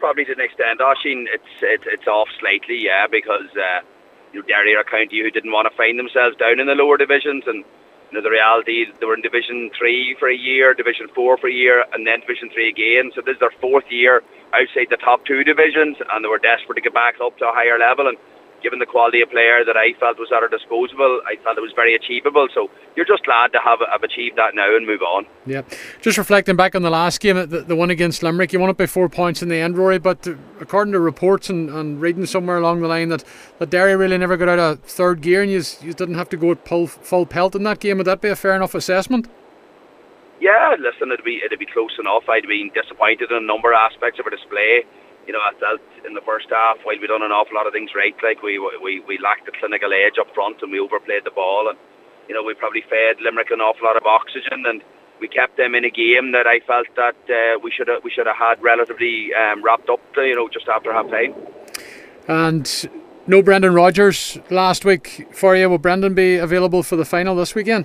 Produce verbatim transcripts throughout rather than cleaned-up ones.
probably to an extent, Oisín, it's, it's it's off slightly, yeah, because uh, you know, Derry are a county who didn't want to find themselves down in the lower divisions, and you know, the reality, they were in Division three for a year, Division four for a year, and then Division three again. So this is their fourth year outside the top two divisions, and they were desperate to get back up to a higher level. And given the quality of player that I felt was at our disposal, I felt it was very achievable. So you're just glad to have, have achieved that now and move on. Yeah. Just reflecting back on the last game, the, the one against Limerick, you won it by four points in the end, Rory, but according to reports and, and reading somewhere along the line that, that Derry really never got out of third gear and you, you didn't have to go at full, full pelt in that game. Would that be a fair enough assessment? Yeah, listen, it'd be, it'd be close enough. I'd been disappointed in a number of aspects of our display. You know, I felt in the first half, while we done an awful lot of things right, like we we we lacked the clinical edge up front and we overplayed the ball, and you know, we probably fed Limerick an awful lot of oxygen, and we kept them in a game that I felt that uh, we should have we should have had relatively um, wrapped up, you know, just after half time. And no Brendan Rodgers last week for you. Will Brendan be available for the final this weekend?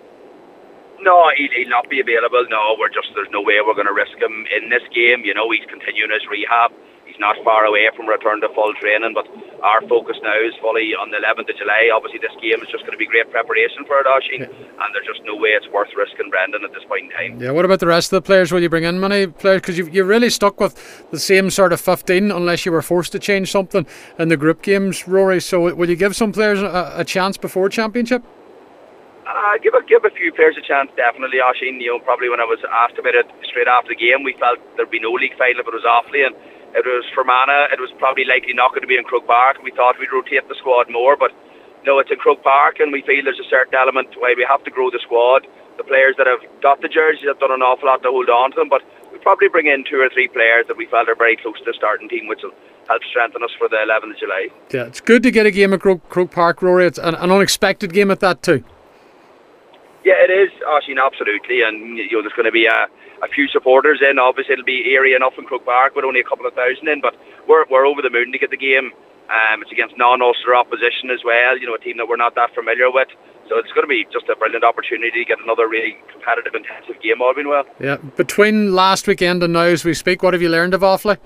No, he'll, he'll not be available. No, we're just there's no way we're going to risk him in this game. You know, he's continuing his rehab. He's not far away from return to full training, but our focus now is fully on the eleventh of July. Obviously, this game is just going to be great preparation for it, Oisín, yeah. And there's just no way it's worth risking Brendan at this point in time. Yeah, what about the rest of the players? Will you bring in many players? Because you've, you've really stuck with the same sort of fifteen, unless you were forced to change something in the group games, Rory. So will you give some players a, a chance before Championship? Uh, give a give a few players a chance, definitely, Oisín. You know, probably when I was asked about it straight after the game, we felt there'd be no league final if it was Offaly, and it was Fermanagh. It was probably likely not going to be in Croke Park. We thought we'd rotate the squad more, but no, it's in Croke Park, and we feel there's a certain element why we have to grow the squad. The players that have got the jerseys have done an awful lot to hold on to them, but we probably bring in two or three players that we felt are very close to the starting team, which will help strengthen us for the eleventh of July. Yeah, it's good to get a game at Croke, Croke Park, Rory. It's an, an unexpected game at that too. Yeah, it is, Oisín, absolutely, and you know, there's going to be a, a few supporters in. Obviously, it'll be eerie enough in Croke Park with only a couple of thousand in, but we're we're over the moon to get the game. Um, it's against non-Ulster opposition as well, you know, a team that we're not that familiar with. So it's going to be just a brilliant opportunity to get another really competitive, intensive game, all being well. Yeah, between last weekend and now as we speak, what have you learned of Offaly?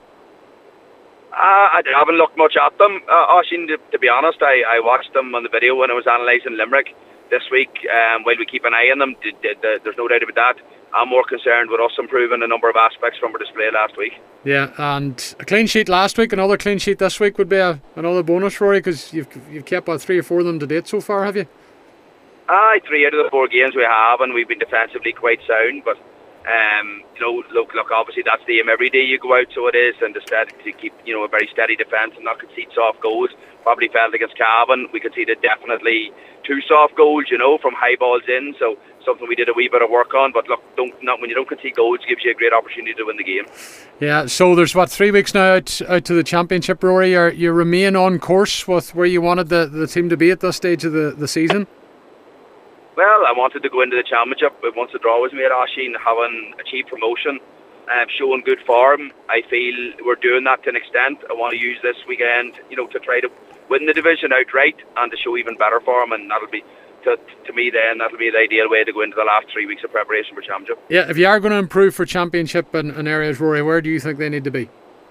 Uh, I haven't looked much at them, uh, Oisín, to, to be honest. I, I watched them on the video when I was analysing Limerick this week. Um, while we keep an eye on them, d- d- d- there's no doubt about that. I'm more concerned with us improving a number of aspects from our display last week. Yeah, and a clean sheet last week, another clean sheet this week would be a, another bonus, Rory, because you've you've kept about three or four of them to date so far, have you? Aye, three out of the four games we have, and we've been defensively quite sound. But um, you know, look, look, obviously that's the aim every day you go out, so it is, and instead to keep you know a very steady defence and not concede soft goals. Probably felt against Cavan, we conceded definitely two soft goals, you know, from high balls in. So something we did a wee bit of work on. But look, don't not when you don't concede goals, it gives you a great opportunity to win the game. Yeah. So there's what three weeks now out, out to the Championship, Rory. You you remain on course with where you wanted the, the team to be at this stage of the, the season. Well, I wanted to go into the Championship, but once the draw was made, Oisín, having achieved promotion, um, showing good form, I feel we're doing that to an extent. I want to use this weekend, you know, to try to win the division outright and to show even better form, and that'll be, to, to me then, that'll be the ideal way to go into the last three weeks of preparation for Championship. Yeah, if you are going to improve for Championship in, in areas, Rory, where do you think they need to be?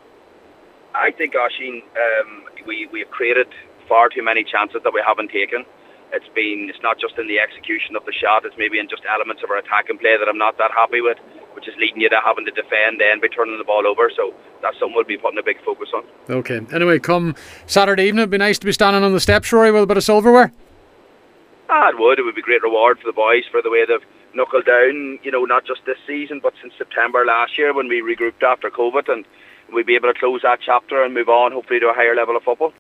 I think, Oisín, um, we, we have created far too many chances that we haven't taken. It's been, it's not just in the execution of the shot, it's maybe in just elements of our attack and play that I'm not that happy with, which is leading you to having to defend then by turning the ball over. So that's something we'll be putting a big focus on. Okay. Anyway, come Saturday evening, it'd be nice to be standing on the steps, Rory, with a bit of silverware. Ah, it would. It would be a great reward for the boys for the way they've knuckled down, you know, not just this season, but since September last year when we regrouped after COVID, and we'll be able to close that chapter and move on, hopefully, to a higher level of football.